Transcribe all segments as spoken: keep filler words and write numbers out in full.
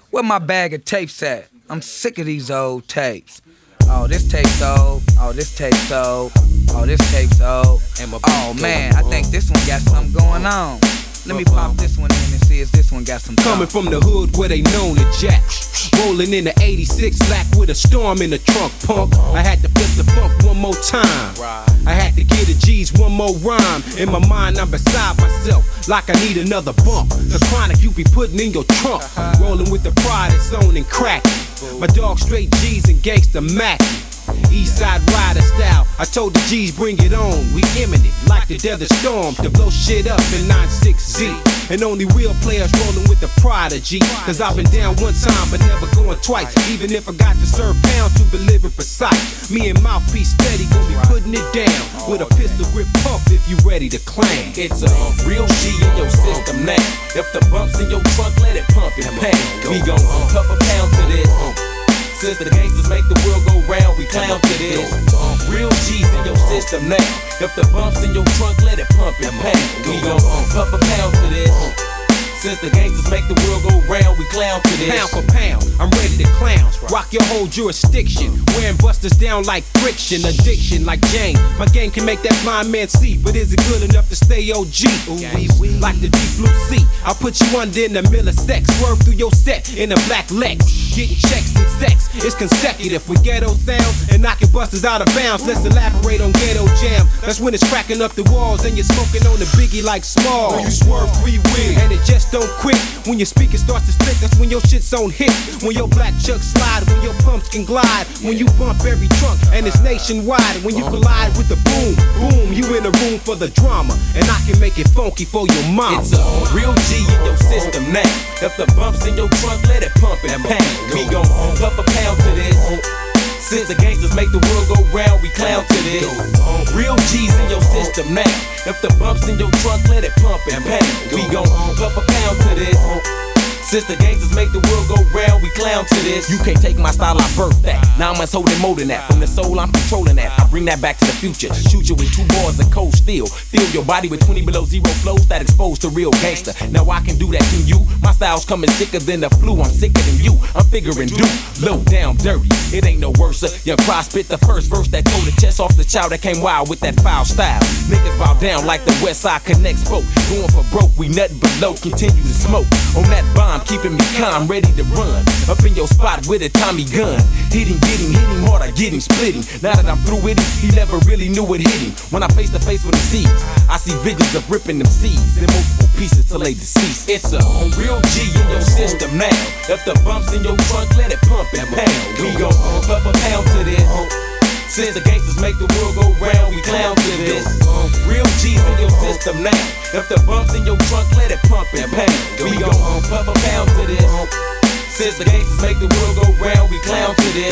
Where my bag of tapes at? I'm sick of these old tapes. Oh, this tape's old. Oh, this tape's old. Oh, this tape's old. Oh, man, I think this one got something going on. Let me pop this one in and see if this one got some Coming from the hood where they known the Jack. Rolling in the eighty-six black with a storm in the trunk, punk. I had to flip the funk one more time. I had to get the G's one more rhyme. In my mind, I'm beside myself, like I need another bump. The chronic you be putting in your trunk. Rolling with the pride that's on and cracking. My dog straight G's and gangsta Mac. Eastside rider style. I told the G's bring it on. We imminent like the desert storm to blow shit up in nine six Z. And only real players rolling with the prodigy. Cause I've been down one time but never going twice. Even if I got to serve pounds to be living precise. Me and Mouthpiece steady gon' be putting it down with a pistol grip pump if you ready to claim. It's a real G in your system now. If the bumps in your trunk, let it pump and pound. We gon' puff a pound to this. Since the gangsters make the world go round, we clown to this. Real G's in your system now. If the bumps in your trunk, let it pump and pound. We gon' puff a pound to this. Since the gangsters make the world go round, we clown to this. Pound for pound, I'm ready to clown. Rock your whole jurisdiction. Wearing busters down like friction. Addiction like Jane. My game can make that blind man see, but is it good enough to stay O G? Ooh, like the deep blue sea, I'll put you under in the middle of sex. Swerve through your set in a black Lex. Getting checks and sex, it's consecutive with ghetto sounds and knocking busters out of bounds. Let's elaborate on ghetto jam. That's when it's cracking up the walls and you're smoking on the biggie like Small. When you swerve free will and it just don't quit. When your speaker starts to split, that's when your shit's on hit. When your black chucks slide, when your pumps can glide. When you bump every trunk and it's nationwide. When you collide with the boom, boom, you in the room for the drama. And I can make it funky for your mom. It's a real G in your system now. If the bumps in your trunk, let it pump and pound. We gon' puff a pound to this. Since the gangsters make the world go round, we clown to this. Real G's in your system now. If the bumps in your trunk, let it pump and pound. We gon' puff a pound to this. Since the gangsters make the world go round, we clown to this. You can't take my style, I birthed that. Now I'm holding more than that. From the soul, I'm controlling that. I bring that back to the future. Shoot you with two bars of cold steel. Fill your body with twenty below zero flows that exposed to real gangster. Now I can do that to you. My style's coming sicker than the flu. I'm sicker than you. I'm figuring do low down dirty. It ain't no worse. Young Cry spit the first verse that tore the chest off the child that came wild with that foul style. Niggas bow down like the West Side Connect spoke. Going for broke, we nothing but low. Continue to smoke on that bomb. Keeping me calm, ready to run up in your spot with a Tommy gun. Hit him, get him, hit him hard, I get him, split him. Now that I'm through with it, he never really knew it hit him. When I face to face with him seeds, I see visions of ripping them seeds in multiple pieces till they deceased. It's a real G in your system now. If the bumps in your trunk, let it pump and pound. We gon' puff a pound to this. Since the gangsters make the world go round, we clown to this. Real G's in your system now. If the bumps in your trunk, let it pump and pound. We gon' puff a pound to this. Since the gangsters make the world go round, we clown to this.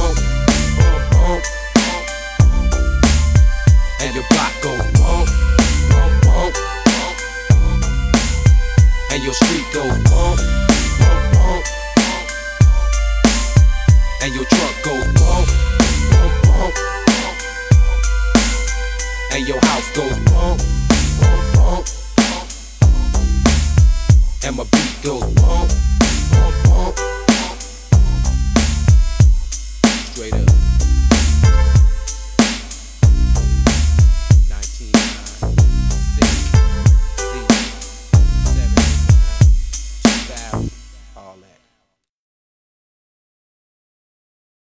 And your block goes bump, bump, bump. And your street goes bump, bump, bump. And your truck goes bump, bump, bump. And your house goes bump, bump, bump. And my beat goes bump.